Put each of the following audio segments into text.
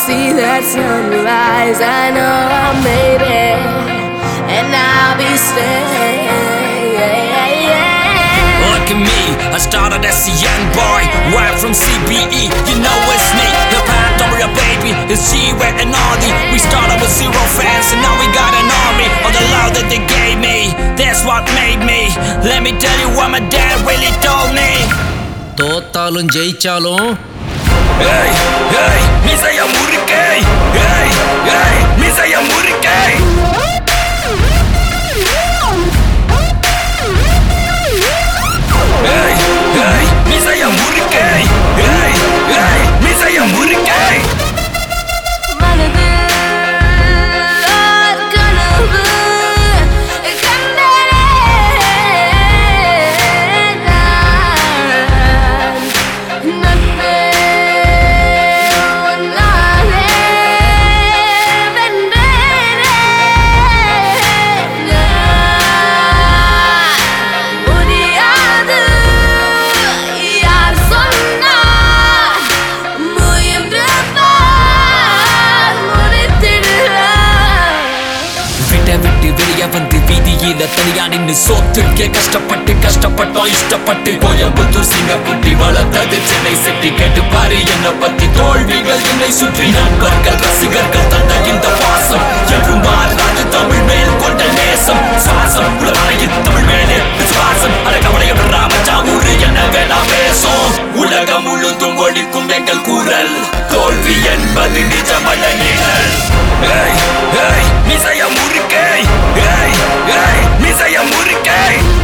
see that sunrise. I know I made it, and I'll be staying. Look at me, I started as a young boy, right from CBE, you know it's me. The Pandora baby, it's G-Way and Audi. We started with 0 fans and now we got an army. All the love that they gave me, that's what made me. Let me tell you what my dad really told me. தோத்தாலும் ஜெயிச்சாலும் Hey, hey, மிசைய முறுக்கே. Hey, hey, மிசைய முறுக்கே. Hey, hey, மிசைய முறுக்கே. Hey, hey, மிசைய முறுக்கே. விட்டு வெளிய வந்து வீதியில தனியா நின்னு சோத்துக்கே கஷ்டப்பட்டோம் இஷ்டப்பட்டு கோயம்புத்தூர் சிங்கக்குட்டி வளர்த்தது சென்னை சிட்டி. கேட்டு பாரு என்ன பத்தி தோல்விகள் என்னை சுற்றி நண்பர்கள் ரசிகர்கள் தந்த இந்த பாசம் என்றும் மாறாது தமிழ் மேல் கொண்ட நேசம். சுவாசம் உலகாயின் தமிழ் மேலே விசுவாசம் அழகவளைய ராமஜாமூர் என்ன வேணா பேசும். உலகம் முழுதும் ஒழிக்கும் எங்கள் கூறல் தோல்வி என்பது நிஜமல்ல நிழல். Hey, hey, மிசைய முறுக்கே. Hey, hey, மிசைய முறுக்கே.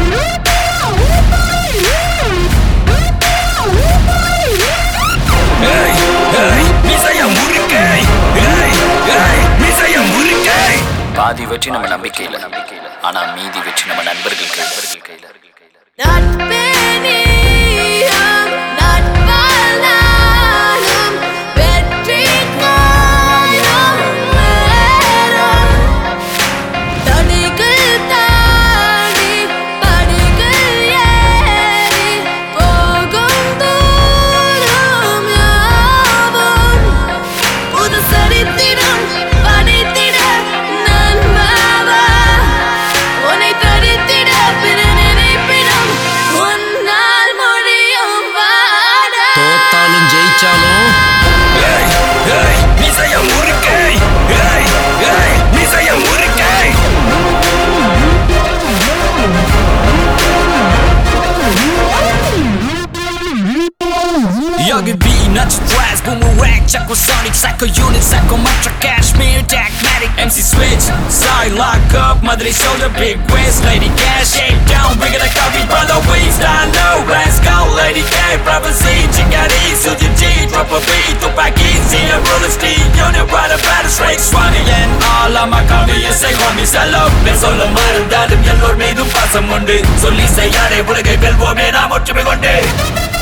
Hey, hey, மிசைய முறுக்கே. Hey, hey, மிசைய முறுக்கே. பாதி வெற்றி நம்ம நம்பிக்கையில, ஆனா மீதி வெற்றி நம்ம நண்பர்கள் கையில. தோத்தாலும் ஜெயிச்சாலும் Hey, hey, மிசைய முறுக்கே. Hey, hey, மிசைய முறுக்கே. Yogi B, not stress, boomerang, Chakosonic, Psycho Unit, Psycho Mantra, Cashmere, Tagmatic, MC Switch, side lock up, Madre shoulder, big waist, Lady Cash, shake down, bring it a coffee, brother, we stand low, let's go, Lady K, Prophecy, Chingari, Suji G, drop a beat, Tupaki, Zia, Roller Steve, Unit, Rider, Battle, Straight, Swanee, and all of my convenience, say, homies, hello, let's all the matter, that the yellow made the pass, Monday, so Lisa, Yare, Bullet, Bell, Woman, I'm what you be one day.